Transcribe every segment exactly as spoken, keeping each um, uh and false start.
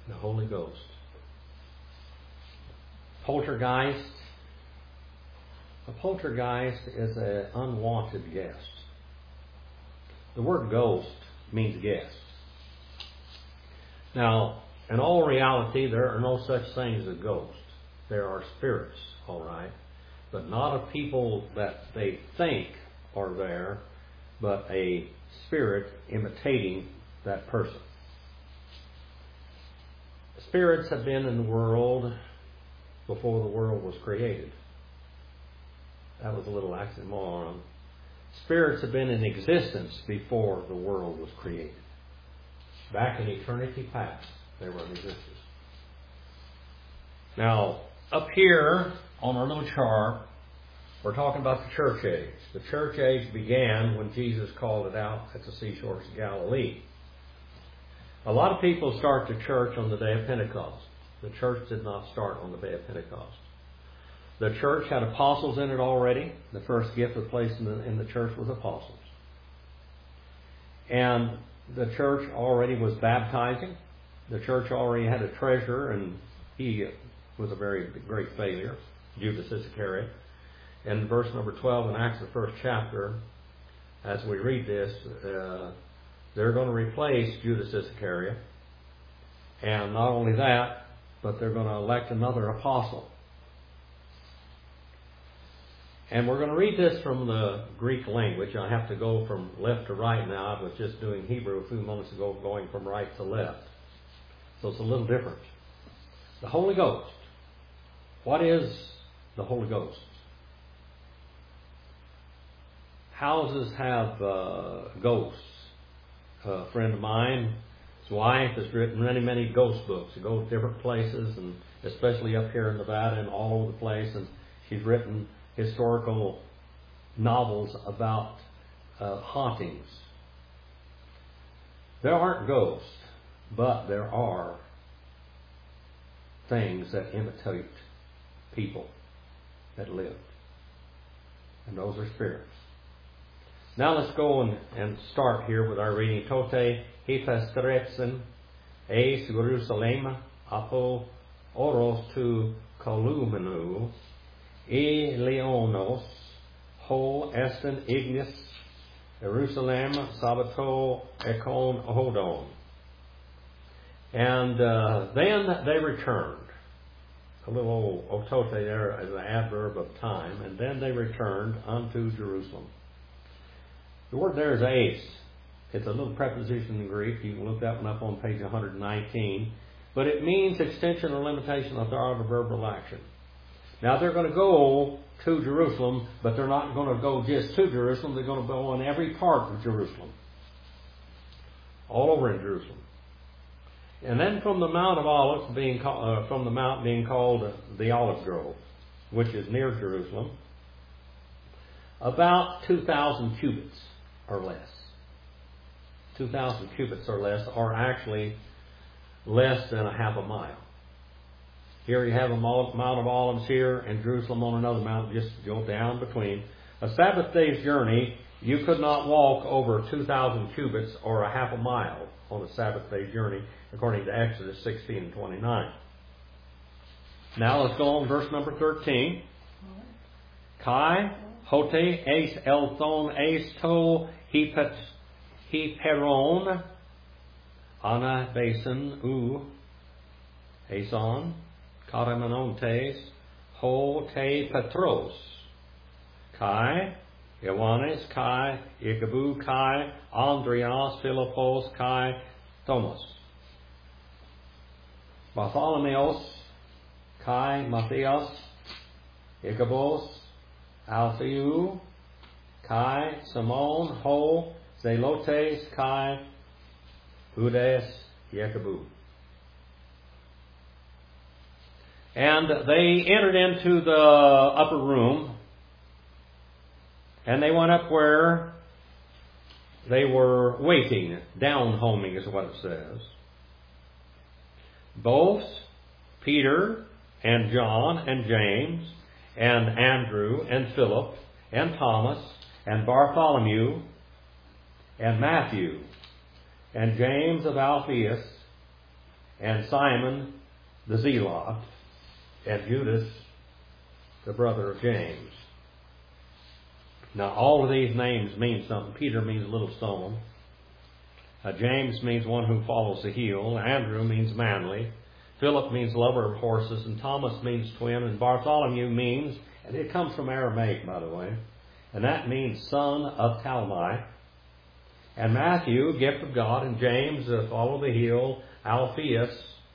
The Holy Ghost. Poltergeist. A poltergeist is an unwanted guest. The word ghost means guest. Now, in all reality, there are no such things as ghosts. There are spirits, all right, but not of people that they think are there, but a spirit imitating that person. Spirits have been in the world before the world was created. That was a little oxymoron. Spirits have been in existence before the world was created. Back in eternity past, they were in existence. Now, up here on our little chart, we're talking about the church age. The church age began when Jesus called it out at the seashores of Galilee. A lot of people start the church on the day of Pentecost. The church did not start on the day of Pentecost. The church had apostles in it already. The first gift of place in the, in the church was apostles. And the church already was baptizing. The church already had a treasurer, and he was a very great failure, Judas Iscariot. In verse number twelve in Acts, the first chapter, as we read this, uh, they're going to replace Judas Iscariot. And not only that, but they're going to elect another apostle. And we're going to read this from the Greek language. I have to go from left to right now. I was just doing Hebrew a few moments ago, going from right to left. So it's a little different. The Holy Ghost. What is the Holy Ghost? Houses have uh, ghosts. A friend of mine, his wife, has written many, many ghost books. They go to different places, and especially up here in Nevada and all over the place. And she's written historical novels about uh, hauntings. There aren't ghosts, but there are things that imitate people that lived. And those are spirits. Now let's go and, and start here with our reading. Tote hypestretsen eis Jerusalem apo oros tu kolumenu e leonos ho esten ignis Jerusalem sabato ekon hodon. And uh, then they returned. A little otote there as an adverb of time. And then they returned unto Jerusalem. The word there is eis. It's a little preposition in Greek. You can look that one up on page one hundred nineteen. But it means extension or limitation of the art of verbal action. Now they're going to go to Jerusalem, but they're not going to go just to Jerusalem. They're going to go in every part of Jerusalem. All over in Jerusalem. And then from the Mount of Olives, being uh, from the mount being called the Olive Grove, which is near Jerusalem, about two thousand cubits or less. two thousand cubits or less, or actually less than a half a mile. Here you have a Mount of Olives here, and Jerusalem on another mountain, just go down between. A Sabbath day's journey, you could not walk over two thousand cubits or a half a mile on a Sabbath day's journey, according to Exodus sixteen and twenty-nine. Now let's go on verse number thirteen. Kai hote eis elthon eis to hipet hiperon ana basin u eison karamanontes ho te petros Kai Ioannes Kai Ikabu Kai Andreas Philippos Kai Thomas Bartholomeos Kai Matthias Ikabos Alphaeus Kai Simon Ho Zelotes Kai Judas Jacobu. And they entered into the upper room, and they went up where they were waiting. Down homing is what it says. Both Peter and John and James and Andrew and Philip and Thomas and Bartholomew and Matthew and James of Alphaeus and Simon the Zealot, and Judas, the brother of James. Now, all of these names mean something. Peter means little stone. Uh, James means one who follows the heel. Andrew means manly. Philip means lover of horses. And Thomas means twin. And Bartholomew means, and it comes from Aramaic, by the way, and that means son of Talmai. And Matthew, gift of God. And James, uh, follow the heel. Alphaeus,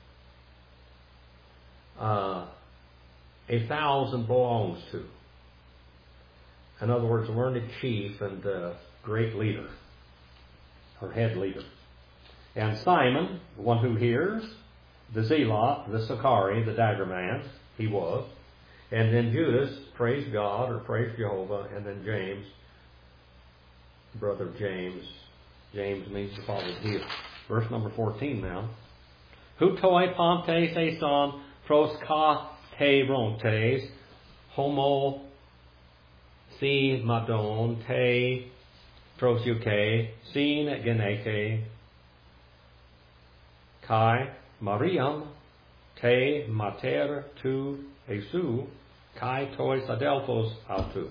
uh, a thousand belongs to. In other words, learned chief and uh, great leader, or head leader. And Simon, the one who hears, the Zealot, the Sicarii, the dagger man, he was. And then Judas, praise God, or praise Jehovah. And then James, brother of James. James means to follow the heel. Verse number fourteen now. Hu toi pontes eson pros ka te rontes homo si madon te prosuke sin geneke kai Mariam te mater tu Jesu kai tois adelphos autu.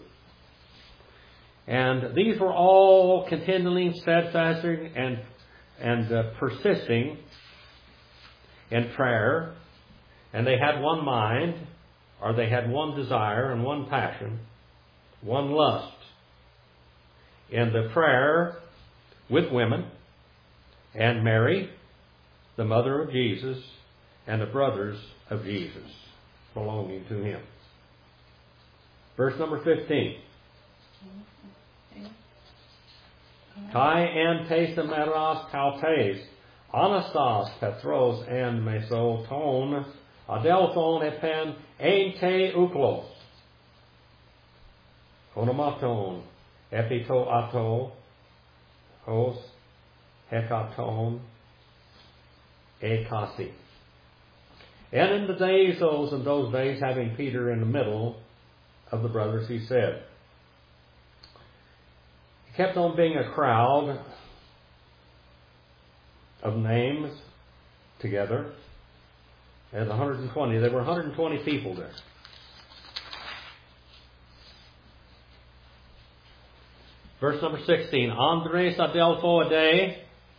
And these were all continually steadfasting and and uh, persisting in prayer, and they had one mind, or they had one desire and one passion, one lust in the prayer with women and Mary, the mother of Jesus, and the brothers of Jesus belonging to him. Verse number fifteen. Kai en tesemeras tautes, Anastas Petros en mesoton, adelphon epen ein te uklos, onomaton, epito ato, hos, hekaton, ekasi. And in the days, those in those days, having Peter in the middle of the brothers, he said, he kept on being a crowd of names together. There's one hundred twenty. There were one hundred twenty people there. Verse number sixteen. Andres adelpho ade,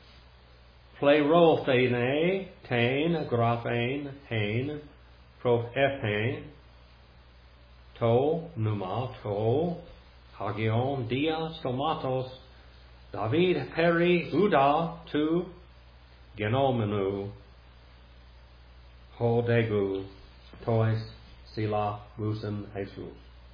pleirothene, tain, graphain, hain, prophepain, to, pneuma, to, hagion, dia, stomatos, David, peri, uda, tu, genomenu, hodegu, tois, sila, busen, Jesus.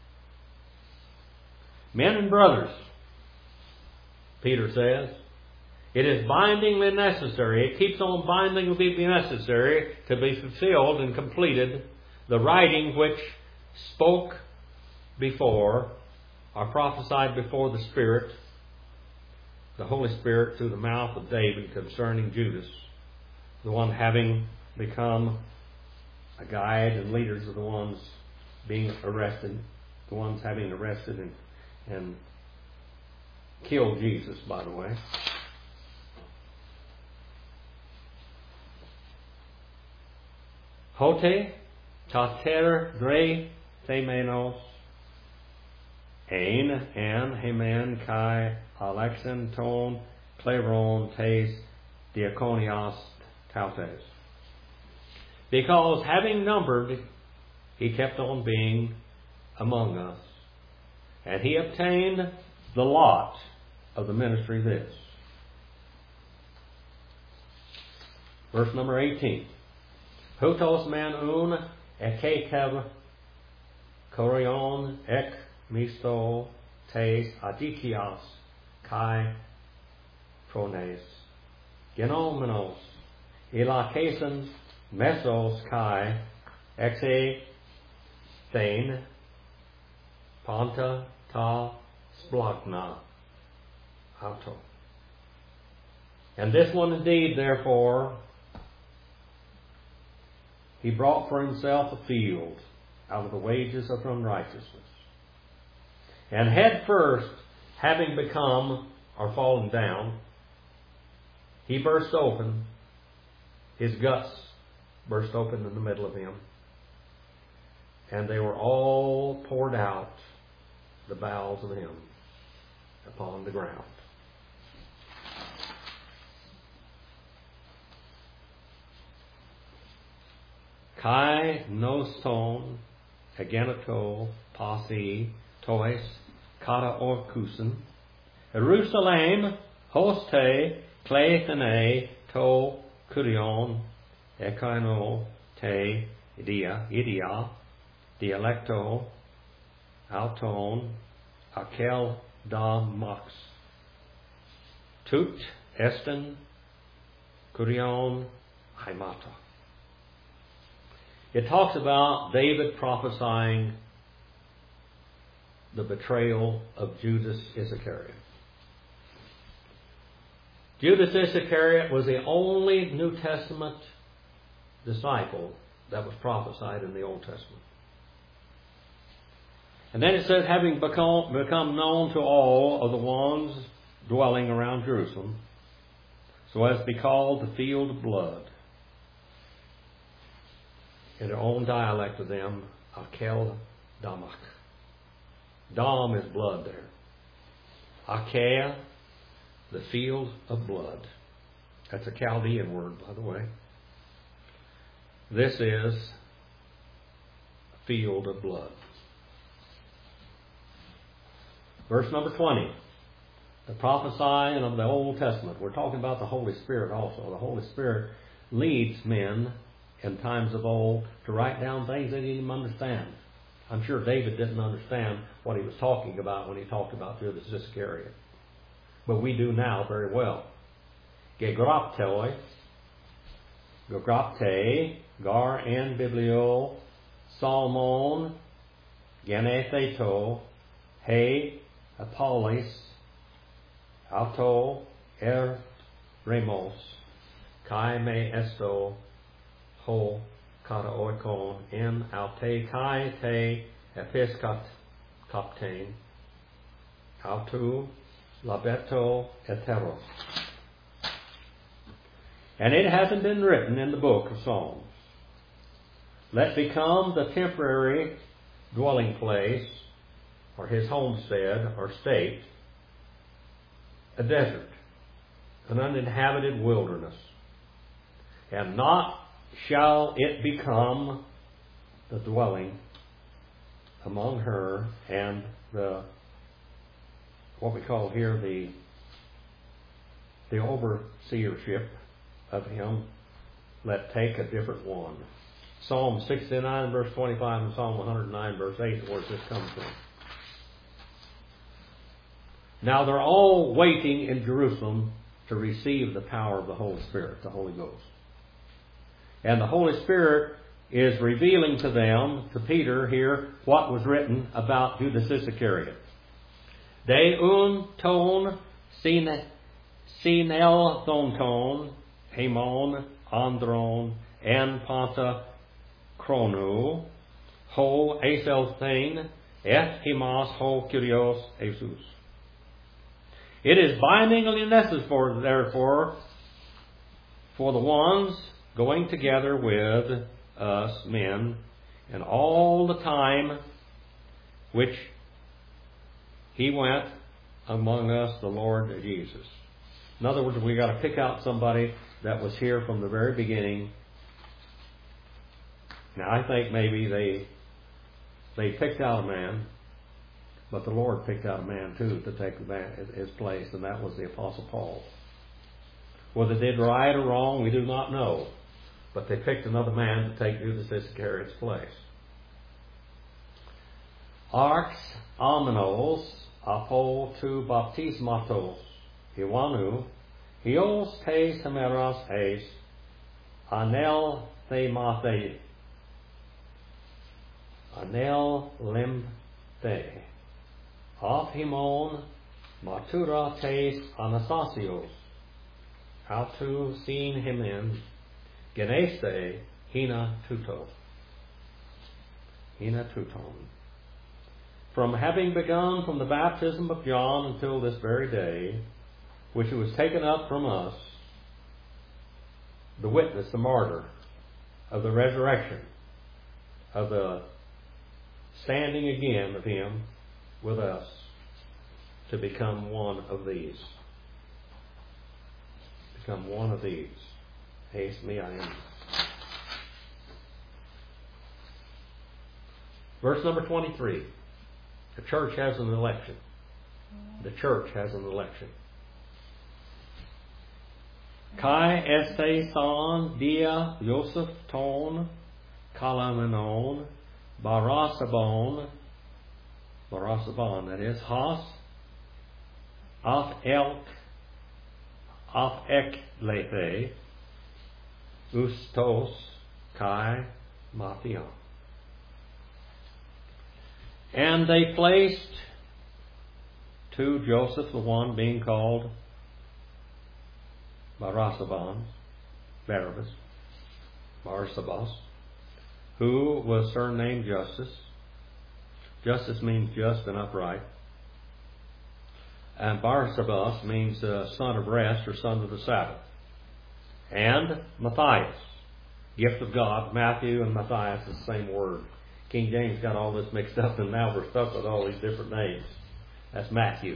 Men and brothers, Peter says, it is bindingly necessary, it keeps on bindingly necessary to be fulfilled and completed the writing which spoke before, or prophesied before the Spirit, the Holy Spirit through the mouth of David concerning Judas, the one having become a guide and leaders of the ones being arrested, the ones having arrested and, and killed Jesus, by the way. Hote, tater, dre, themenos, ein, an, hemen, kai, alexen, ton, kleron, tes, diakonios, tautes. Because having numbered, he kept on being among us. And he obtained the lot of the ministry this. Verse number eighteen. Hutos man un ekekev korion ek misto tes adikios kai prones genomenos ilakeson mesos kai exe thein panta ta splagna auto. And this one indeed, therefore, he brought for himself a field out of the wages of unrighteousness. And head first, having become or fallen down, he burst open, his guts burst open in the middle of him, and they were all poured out, the bowels of him, upon the ground. Kai noston agenato pasi tois kata orkusen Jerusalem hoste kleithene to kurion ekaino te idia idia dialecto auton akel da max tut esten kurion haimata. It talks about David prophesying the betrayal of Judas Iscariot. Judas Iscariot was the only New Testament disciple that was prophesied in the Old Testament. And then it says, having become, become known to all of the ones dwelling around Jerusalem, so as to be called the field of blood. In their own dialect of them, Akel Damak. Dam is blood there. Achaia, the field of blood. That's a Chaldean word, by the way. This is a field of blood. Verse number twenty. The prophesying of the Old Testament. We're talking about the Holy Spirit also. The Holy Spirit leads men in times of old to write down things they didn't even understand. I'm sure David didn't understand what he was talking about when he talked about Judas Iscariot. But we do now very well. Gegraptoi, Gegrapte, Gar en Biblio, Salmon, Genetheto, He, Apollis, Auto, Er, Remos, Kai me esto, Ho kata oikon en aute kai te episkat kaptein autu labeto eteros. And it hasn't been written in the book of Psalms. Let become the temporary dwelling place, or his homestead or state, a desert, an uninhabited wilderness, and not shall it become the dwelling among her and the, what we call here the the overseership of him, let take a different one. Psalm sixty-nine verse twenty-five and Psalm one hundred nine verse eight, where this comes from. Now they're all waiting in Jerusalem to receive the power of the Holy Spirit, the Holy Ghost. And the Holy Spirit is revealing to them, to Peter here, what was written about Judas Iscariot. De un ton sinel thon ton, hemon, andron, en panta chrono, ho eselthein, et hemas ho kyrios Jesus. It is bindingly necessary, therefore, for the ones going together with us men, and all the time which he went among us, the Lord Jesus. In other words, we got to pick out somebody that was here from the very beginning. Now, I think maybe they they picked out a man, but the Lord picked out a man too to take his place, and that was the Apostle Paul. Whether they did right or wrong, we do not know. But they picked another man to take Judas Iscariot's place. Arx Amenos apo tu baptismatos Iwanu Hios te semeras eis anel themathe anel lim the Aphimon matura tes anastasios autu sin him in Geneste hina tuto. Hina tuton. From having begun from the baptism of John until this very day, which it was taken up from us, the witness, the martyr, of the resurrection, of the standing again of Him with us to become one of these. Become one of these. Haste me, I am. Verse number twenty-three. The church has an election. The church has an election. Kai este son dia Joseph ton kalamenon barasabon barasabon, that is, has af elk af ek lepe ustos kai mathion. And they placed to Joseph, the one being called Barasaban, Barabbas, Barsabas, who was surnamed Justice. Justice means just and upright. And Barsabas means uh, son of rest or son of the Sabbath. And Matthias, gift of God. Matthew and Matthias is the same word. King James got all this mixed up, and now we're stuck with all these different names. That's Matthew.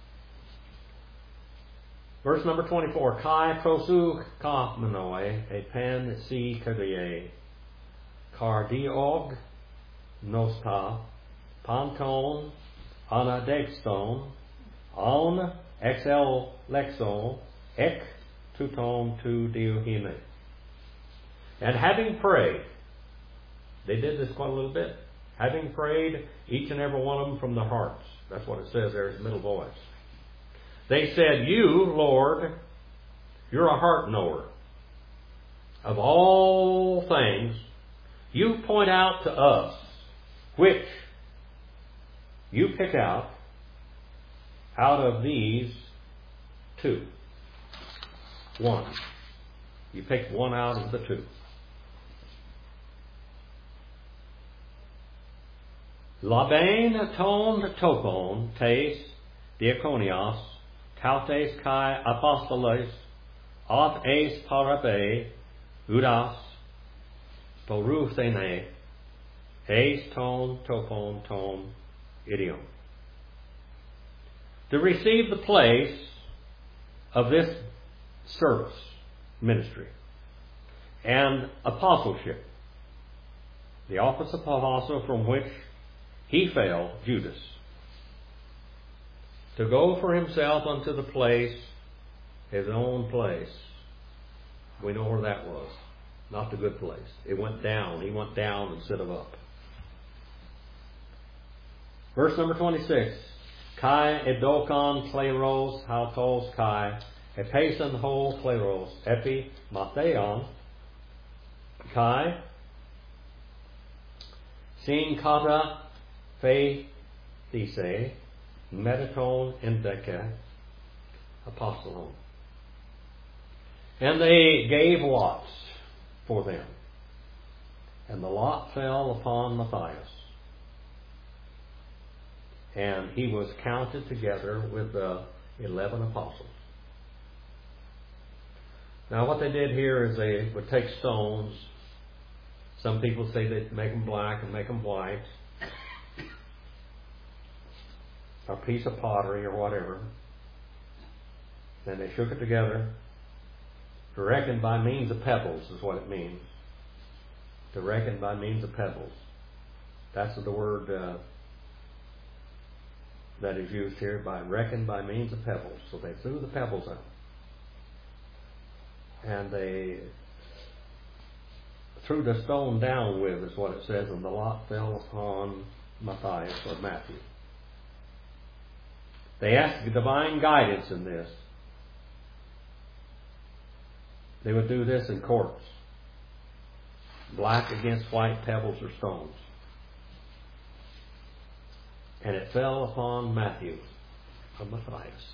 Verse number twenty-four. Kai prosu kafmanoi e pen si kadie cardiog nosta panton anadexton on xl lexon ek tuton tu diohime. And having prayed, they did this quite a little bit. Having prayed, each and every one of them from their hearts. That's what it says there in the middle voice. They said, You, Lord, you're a heart knower. Of all things, you point out to us which you pick out out of these two. One. You picked one out of the two. Labain ton topon tes diakonios tautes kai apostoles ot eis parabe udas poruthene eis ton topon ton idiom. To receive the place of this service, ministry, and apostleship, the office of apostle from which he fell, Judas, to go for himself unto the place, his own place. We know where that was. Not the good place. It went down. He went down instead of up. Verse number twenty-six. Kai edokon kleros hautos kai epeson ho kleros epi matheon kai sin kata Fe these metaton endeke apostolon. And they gave lots for them. And the lot fell upon Matthias. And he was counted together with the eleven apostles. Now what they did here is they would take stones. Some people say they'd make them black and make them white. A piece of pottery or whatever. Then they shook it together. To reckon by means of pebbles is what it means. To reckon by means of pebbles. That's the word uh, that is used here, by reckon by means of pebbles. So they threw the pebbles out. And they threw the stone down with, is what it says, and the lot fell upon Matthias or Matthew. They asked divine guidance in this. They would do this in courts. Black against white pebbles or stones. And it fell upon Matthew of Matthias.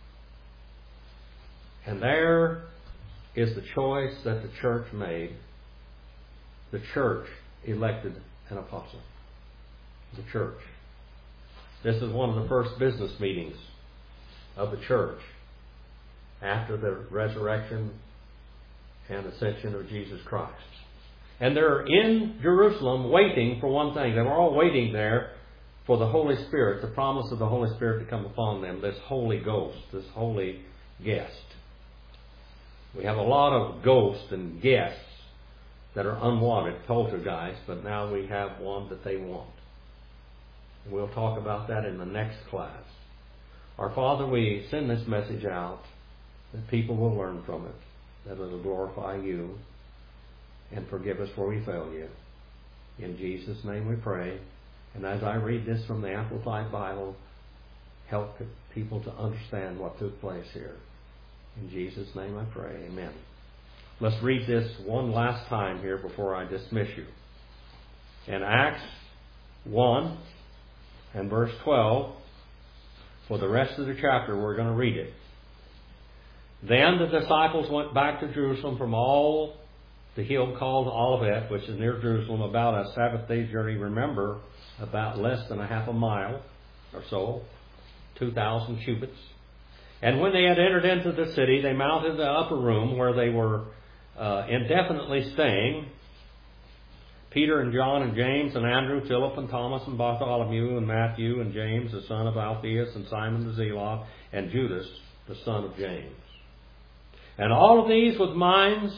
And there is the choice that the church made. The church elected an apostle. The church. This is one of the first business meetings of the church after the resurrection and ascension of Jesus Christ. And they're in Jerusalem waiting for one thing. They were all waiting there for the Holy Spirit, the promise of the Holy Spirit to come upon them, this Holy Ghost, this holy guest. We have a lot of ghosts and guests that are unwanted, poltergeists, but now we have one that they want. We'll talk about that in the next class. Our Father, we send this message out that people will learn from it, that it will glorify you and forgive us where we fail you. In Jesus' name we pray. And as I read this from the Amplified Bible, help people to understand what took place here. In Jesus' name I pray. Amen. Let's read this one last time here before I dismiss you. In Acts one and verse twelve, for the rest of the chapter we're going to read it. Then the disciples went back to Jerusalem from all the hill called Olivet, which is near Jerusalem, about a Sabbath day's journey. Remember, about less than a half a mile or so, two thousand cubits. And when they had entered into the city, they mounted the upper room where they were uh, indefinitely staying. Peter and John and James and Andrew, Philip and Thomas and Bartholomew and Matthew and James, the son of Alphaeus, and Simon the Zealot, and Judas, the son of James. And all of these with minds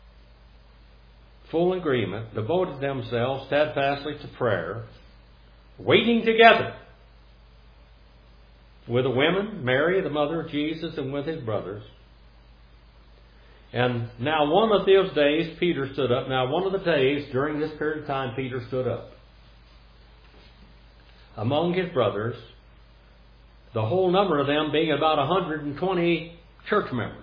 full agreement, devoted themselves steadfastly to prayer, waiting together with the women, Mary, the mother of Jesus, and with his brothers. And now one of those days, Peter stood up. Now one of the days, during this period of time, Peter stood up. Among his brothers, the whole number of them being about one hundred twenty church members.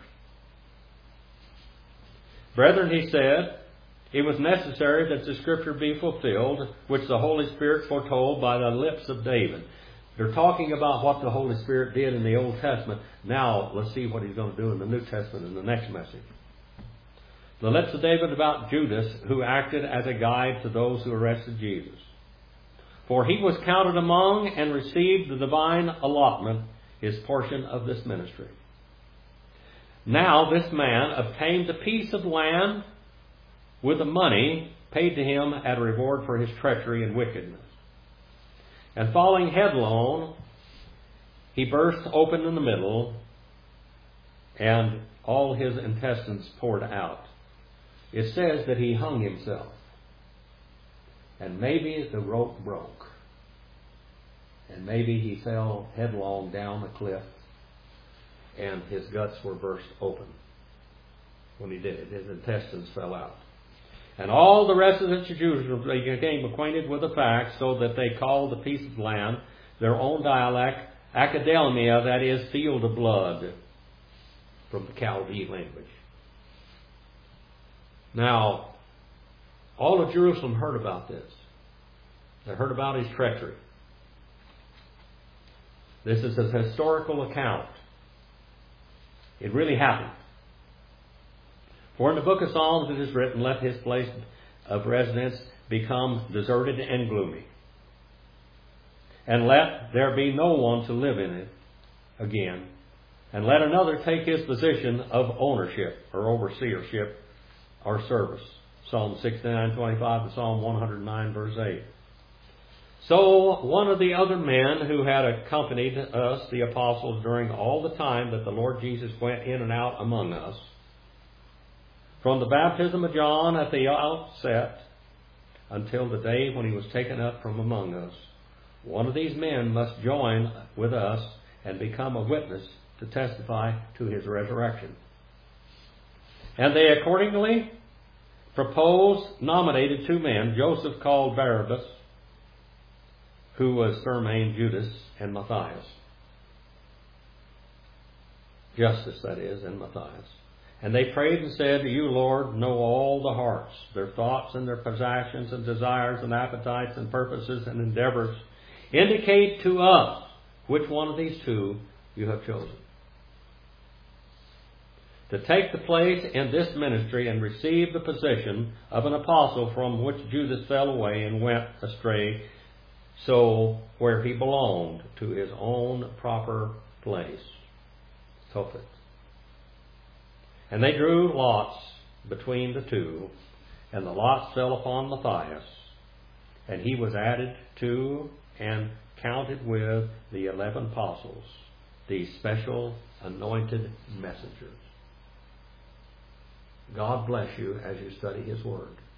Brethren, he said, it was necessary that the Scripture be fulfilled, which the Holy Spirit foretold by the lips of David. They're talking about what the Holy Spirit did in the Old Testament. Now, let's see what he's going to do in the New Testament in the next message. The lips of David about Judas, who acted as a guide to those who arrested Jesus. For he was counted among and received the divine allotment, his portion of this ministry. Now this man obtained a piece of land with the money paid to him at a reward for his treachery and wickedness. And falling headlong, he burst open in the middle, and all his intestines poured out. It says that he hung himself. And maybe the rope broke. And maybe he fell headlong down the cliff, and his guts were burst open when he did it. His intestines fell out. And all the residents of Jerusalem became acquainted with the fact, so that they called the piece of land, their own dialect, Academia, that is, field of blood, from the Chaldee language. Now, all of Jerusalem heard about this. They heard about his treachery. This is a historical account. It really happened. For in the book of Psalms it is written, let his place of residence become deserted and gloomy. And let there be no one to live in it again. And let another take his position of ownership or overseership or service. Psalm sixty-nine twenty-five and Psalm one hundred nine verse eight. So one of the other men who had accompanied us, the apostles, during all the time that the Lord Jesus went in and out among us, from the baptism of John at the outset until the day when he was taken up from among us, one of these men must join with us and become a witness to testify to his resurrection. And they accordingly proposed, nominated two men, Joseph called Barabbas, who was surnamed Judas, and Matthias. Justus, that is, and Matthias. And they prayed and said, you, Lord, know all the hearts, their thoughts and their possessions and desires and appetites and purposes and endeavors. Indicate to us which one of these two you have chosen to take the place in this ministry and receive the position of an apostle, from which Judas fell away and went astray, so where he belonged, to his own proper place. Tophet. And they drew lots between the two, And the lot fell upon Matthias, and he was added to and counted with the eleven apostles, the special anointed messengers. God bless you as you study His Word.